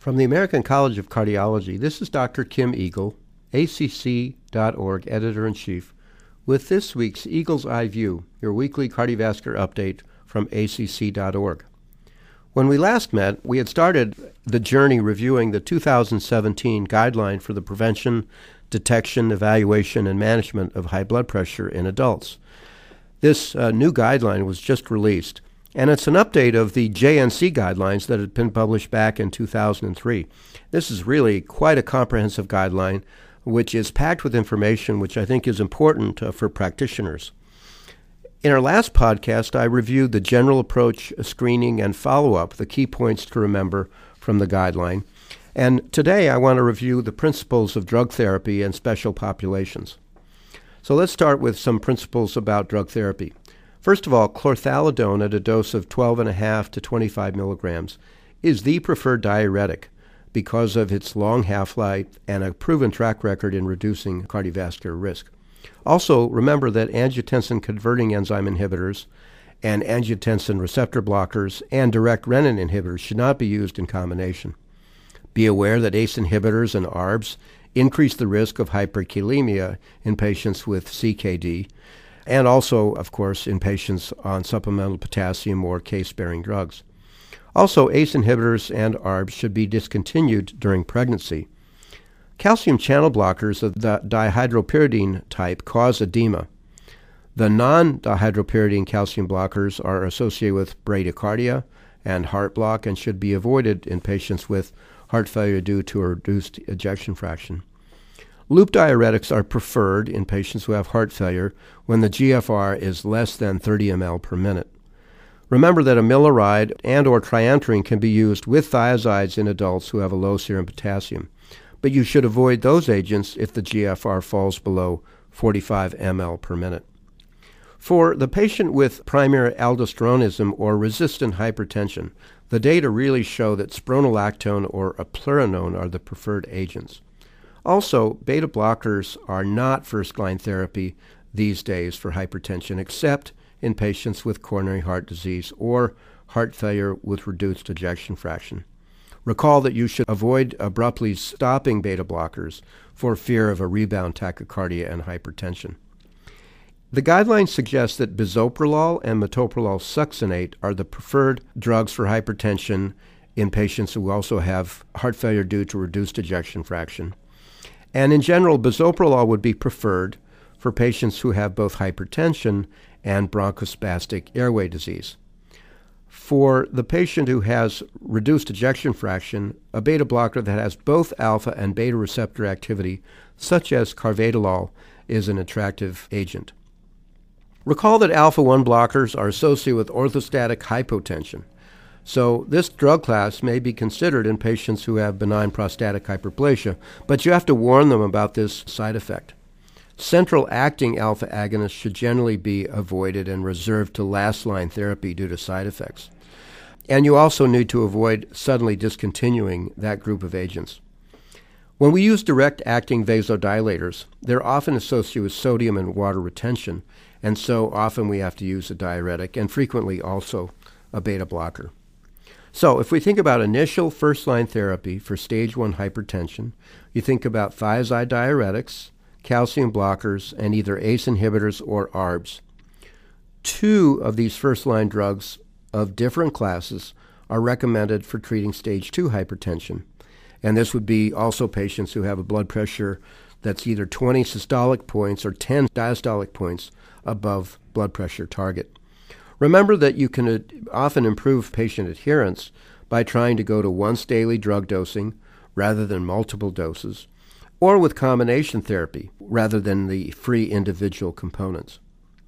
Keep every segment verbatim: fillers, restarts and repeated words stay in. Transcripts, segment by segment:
From the American College of Cardiology, this is Doctor Kim Eagle, A C C dot org Editor-in-Chief, with this week's Eagle's Eye View, your weekly cardiovascular update from A C C dot org. When we last met, we had started the journey reviewing the two thousand seventeen Guideline for the Prevention, Detection, Evaluation, and Management of High Blood Pressure in Adults. This uh, new guideline was just released, and it's an update of the J N C guidelines that had been published back in two thousand three. This is really quite a comprehensive guideline, which is packed with information which I think is important uh, for practitioners. In our last podcast, I reviewed the general approach, screening, and follow-up, the key points to remember from the guideline. And today I want to review the principles of drug therapy and special populations. So let's start with some principles about drug therapy. First of all, chlorthalidone at a dose of twelve point five to twenty-five milligrams is the preferred diuretic because of its long half-life and a proven track record in reducing cardiovascular risk. Also, remember that angiotensin-converting enzyme inhibitors and angiotensin receptor blockers and direct renin inhibitors should not be used in combination. Be aware that A C E inhibitors and A R Bs increase the risk of hyperkalemia in patients with C K D, and also, of course, in patients on supplemental potassium or case-sparing drugs. Also, A C E inhibitors and A R Bs should be discontinued during pregnancy. Calcium channel blockers of the dihydropyridine type cause edema. The non-dihydropyridine calcium blockers are associated with bradycardia and heart block and should be avoided in patients with heart failure due to a reduced ejection fraction. Loop diuretics are preferred in patients who have heart failure when the G F R is less than thirty milliliters per minute. Remember that amiloride and or triantarene can be used with thiazides in adults who have a low serum potassium, but you should avoid those agents if the G F R falls below forty-five milliliters per minute. For the patient with primary aldosteronism or resistant hypertension, the data really show that spironolactone or eplerenone are the preferred agents. Also, beta blockers are not first-line therapy these days for hypertension, except in patients with coronary heart disease or heart failure with reduced ejection fraction. Recall that you should avoid abruptly stopping beta blockers for fear of a rebound tachycardia and hypertension. The guidelines suggest that bisoprolol and metoprolol succinate are the preferred drugs for hypertension in patients who also have heart failure due to reduced ejection fraction. And in general, bisoprolol would be preferred for patients who have both hypertension and bronchospastic airway disease. For the patient who has reduced ejection fraction, a beta blocker that has both alpha and beta receptor activity, such as carvedilol, is an attractive agent. Recall that alpha one blockers are associated with orthostatic hypotension. So this drug class may be considered in patients who have benign prostatic hyperplasia, but you have to warn them about this side effect. Central acting alpha agonists should generally be avoided and reserved to last-line therapy due to side effects. And you also need to avoid suddenly discontinuing that group of agents. When we use direct-acting vasodilators, they're often associated with sodium and water retention, and so often we have to use a diuretic and frequently also a beta blocker. So if we think about initial first-line therapy for stage one hypertension, you think about thiazide diuretics, calcium blockers, and either A C E inhibitors or A R Bs. Two of these first-line drugs of different classes are recommended for treating stage two hypertension, and this would be also patients who have a blood pressure that's either twenty systolic points or ten diastolic points above blood pressure target. Remember that you can ad- often improve patient adherence by trying to go to once daily drug dosing rather than multiple doses, or with combination therapy rather than the free individual components.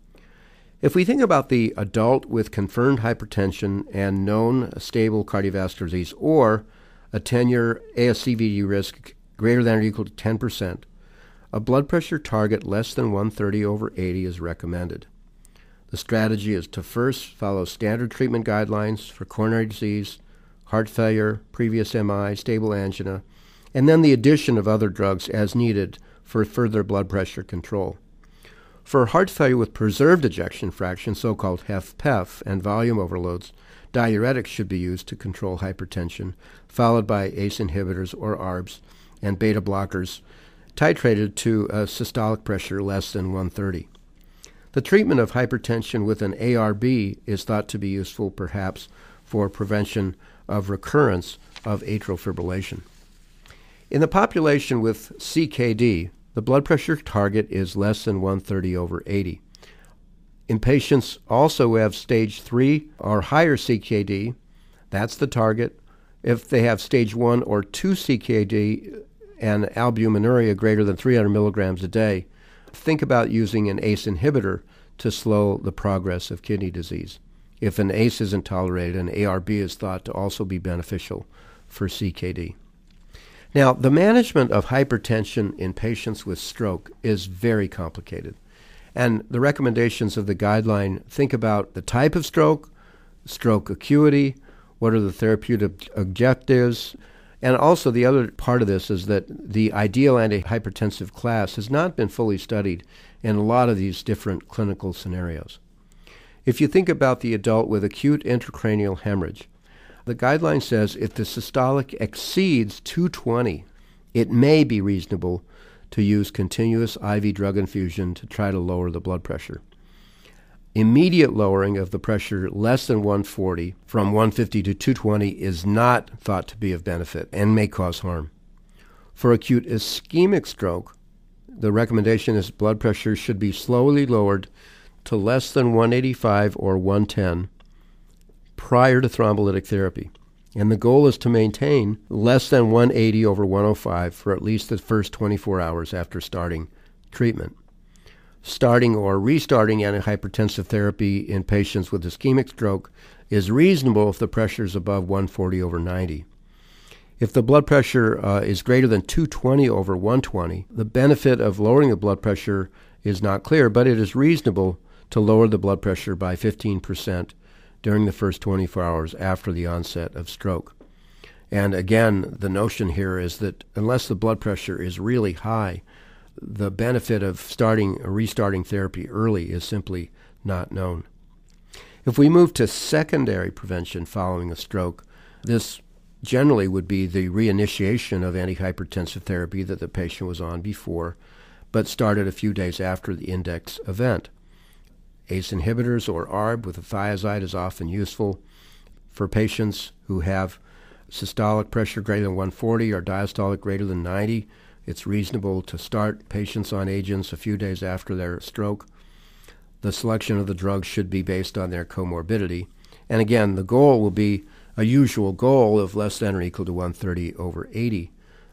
If we think about the adult with confirmed hypertension and known stable cardiovascular disease or a ten-year A S C V D risk greater than or equal to ten percent, a blood pressure target less than one thirty over eighty is recommended. The strategy is to first follow standard treatment guidelines for coronary disease, heart failure, previous M I, stable angina, and then the addition of other drugs as needed for further blood pressure control. For heart failure with preserved ejection fraction, so-called H F P E F, and volume overloads, Diuretics should be used to control hypertension, followed by A C E inhibitors or A R Bs and beta blockers titrated to a systolic pressure less than one thirty. The treatment of hypertension with an A R B is thought to be useful perhaps for prevention of recurrence of atrial fibrillation. In the population with C K D, the blood pressure target is less than one thirty over eighty. In patients also who have stage three or higher C K D, that's the target. If they have stage one or two C K D and albuminuria greater than three hundred milligrams a day, think about using an A C E inhibitor to slow the progress of kidney disease. If an A C E isn't tolerated, an A R B is thought to also be beneficial for C K D. Now, the management of hypertension in patients with stroke is very complicated. And the recommendations of the guideline think about the type of stroke, stroke acuity, what are the therapeutic objectives, and also the other part of this is that the ideal antihypertensive class has not been fully studied in a lot of these different clinical scenarios. If you think about the adult with acute intracranial hemorrhage, the guideline says if the systolic exceeds two twenty, it may be reasonable to use continuous I V drug infusion to try to lower the blood pressure. Immediate lowering of the pressure less than one forty from one fifty to two twenty is not thought to be of benefit and may cause harm. For acute ischemic stroke, the recommendation is blood pressure should be slowly lowered to less than one eighty-five or one ten prior to thrombolytic therapy. And the goal is to maintain less than one eighty over one oh five for at least the first twenty-four hours after starting treatment. Starting or restarting antihypertensive therapy in patients with ischemic stroke is reasonable if the pressure is above one forty over ninety. If the blood pressure uh, is greater than two twenty over one twenty, the benefit of lowering the blood pressure is not clear, but it is reasonable to lower the blood pressure by fifteen percent during the first twenty-four hours after the onset of stroke. And again, the notion here is that unless the blood pressure is really high, the benefit of starting or restarting therapy early is simply not known. If we move to secondary prevention following a stroke, this generally would be the reinitiation of antihypertensive therapy that the patient was on before, but started a few days after the index event. A C E inhibitors or A R B with a thiazide is often useful for patients who have systolic pressure greater than one forty or diastolic greater than ninety. It's reasonable to start patients on agents a few days after their stroke. The selection of the drug should be based on their comorbidity. And again, the goal will be a usual goal of less than or equal to one thirty over eighty.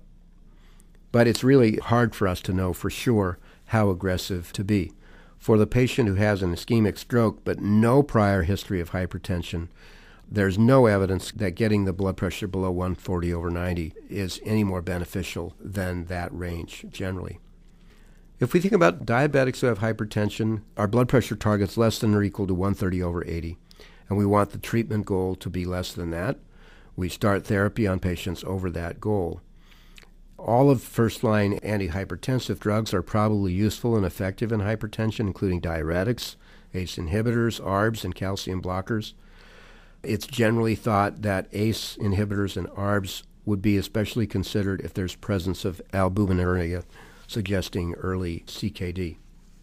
But it's really hard for us to know for sure how aggressive to be. For the patient who has an ischemic stroke but no prior history of hypertension, there's no evidence that getting the blood pressure below one forty over ninety is any more beneficial than that range generally. If we think about diabetics who have hypertension, our blood pressure target's less than or equal to one thirty over eighty, and we want the treatment goal to be less than that. We start therapy on patients over that goal. All of first-line antihypertensive drugs are probably useful and effective in hypertension, including diuretics, A C E inhibitors, A R Bs, and calcium blockers. It's generally thought that A C E inhibitors and A R Bs would be especially considered if there's presence of albuminuria, suggesting early C K D.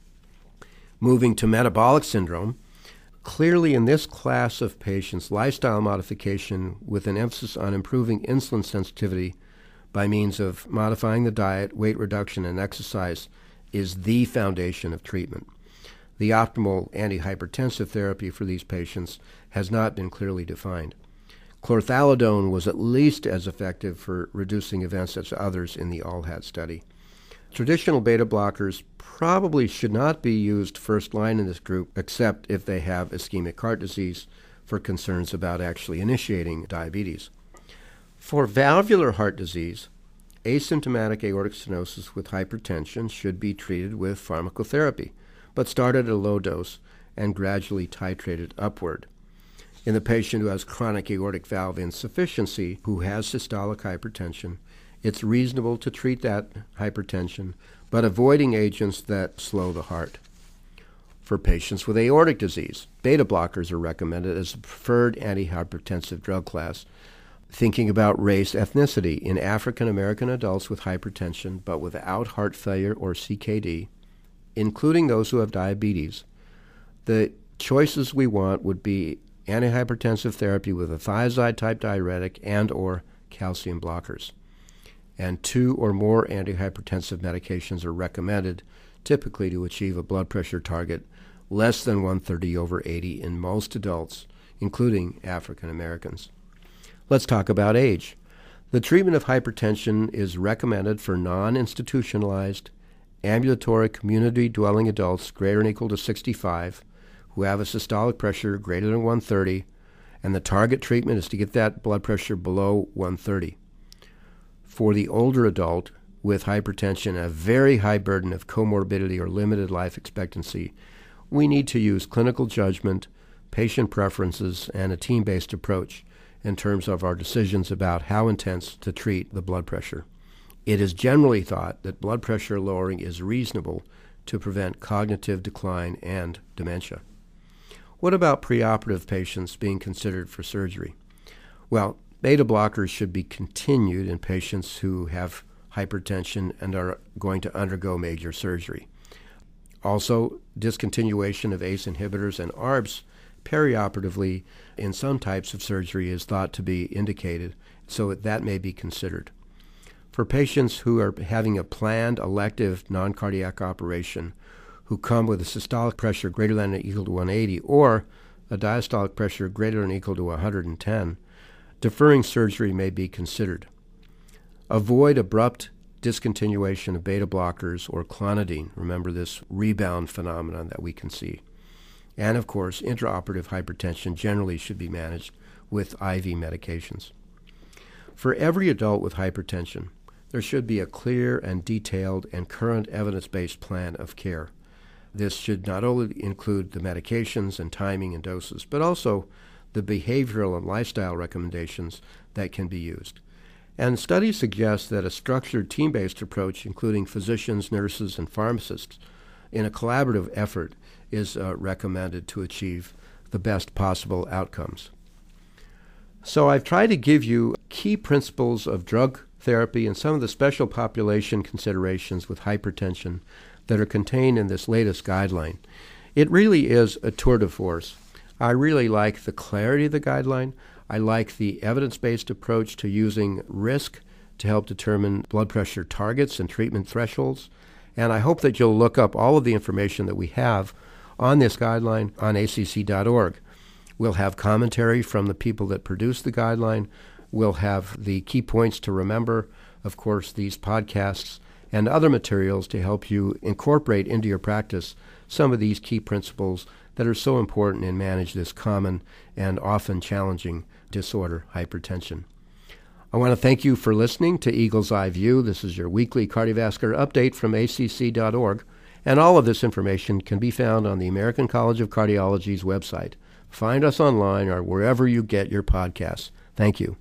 Moving to metabolic syndrome, clearly in this class of patients, lifestyle modification with an emphasis on improving insulin sensitivity by means of modifying the diet, weight reduction, and exercise is the foundation of treatment. The optimal antihypertensive therapy for these patients has not been clearly defined. Chlorthalidone was at least as effective for reducing events as others in the A L H A D study. Traditional beta blockers probably should not be used first line in this group, except if they have ischemic heart disease for concerns about actually initiating diabetes. For valvular heart disease, asymptomatic aortic stenosis with hypertension should be treated with pharmacotherapy, but started at a low dose and gradually titrated upward. In the patient who has chronic aortic valve insufficiency, who has systolic hypertension, it's reasonable to treat that hypertension, but avoiding agents that slow the heart. For patients with aortic disease, beta blockers are recommended as the preferred antihypertensive drug class. Thinking about race, ethnicity in African American adults with hypertension but without heart failure or C K D, including those who have diabetes, the choices we want would be antihypertensive therapy with a thiazide-type diuretic and or calcium blockers. And two or more antihypertensive medications are recommended, typically to achieve a blood pressure target less than one thirty over eighty in most adults, including African Americans. Let's talk about age. The treatment of hypertension is recommended for non-institutionalized, ambulatory community-dwelling adults greater than or equal to sixty-five who have a systolic pressure greater than one thirty, and the target treatment is to get that blood pressure below one thirty. For the older adult with hypertension and a very high burden of comorbidity or limited life expectancy, we need to use clinical judgment, patient preferences, and a team-based approach in terms of our decisions about how intense to treat the blood pressure. It is generally thought that blood pressure lowering is reasonable to prevent cognitive decline and dementia. What about preoperative patients being considered for surgery? Well, beta blockers should be continued in patients who have hypertension and are going to undergo major surgery. Also, discontinuation of A C E inhibitors and A R Bs perioperatively in some types of surgery is thought to be indicated, so that may be considered. For patients who are having a planned elective non-cardiac operation who come with a systolic pressure greater than or equal to one eighty or a diastolic pressure greater than or equal to one hundred ten, deferring surgery may be considered. Avoid abrupt discontinuation of beta blockers or clonidine. Remember this rebound phenomenon that we can see. And, of course, intraoperative hypertension generally should be managed with I V medications. For every adult with hypertension, there should be a clear and detailed and current evidence-based plan of care. This should not only include the medications and timing and doses, but also the behavioral and lifestyle recommendations that can be used. And studies suggest that a structured team-based approach, including physicians, nurses, and pharmacists, in a collaborative effort is uh, recommended to achieve the best possible outcomes. So I've tried to give you key principles of drug therapy and some of the special population considerations with hypertension that are contained in this latest guideline. It really is a tour de force. I really like the clarity of the guideline. I like the evidence-based approach to using risk to help determine blood pressure targets and treatment thresholds. And I hope that you'll look up all of the information that we have on this guideline on A C C dot org. We'll have commentary from the people that produce the guideline. We'll have the key points to remember, of course, these podcasts and other materials to help you incorporate into your practice some of these key principles that are so important in managing this common and often challenging disorder, hypertension. I want to thank you for listening to Eagle's Eye View. This is your weekly cardiovascular update from A C C dot org, and all of this information can be found on the American College of Cardiology's website. Find us online or wherever you get your podcasts. Thank you.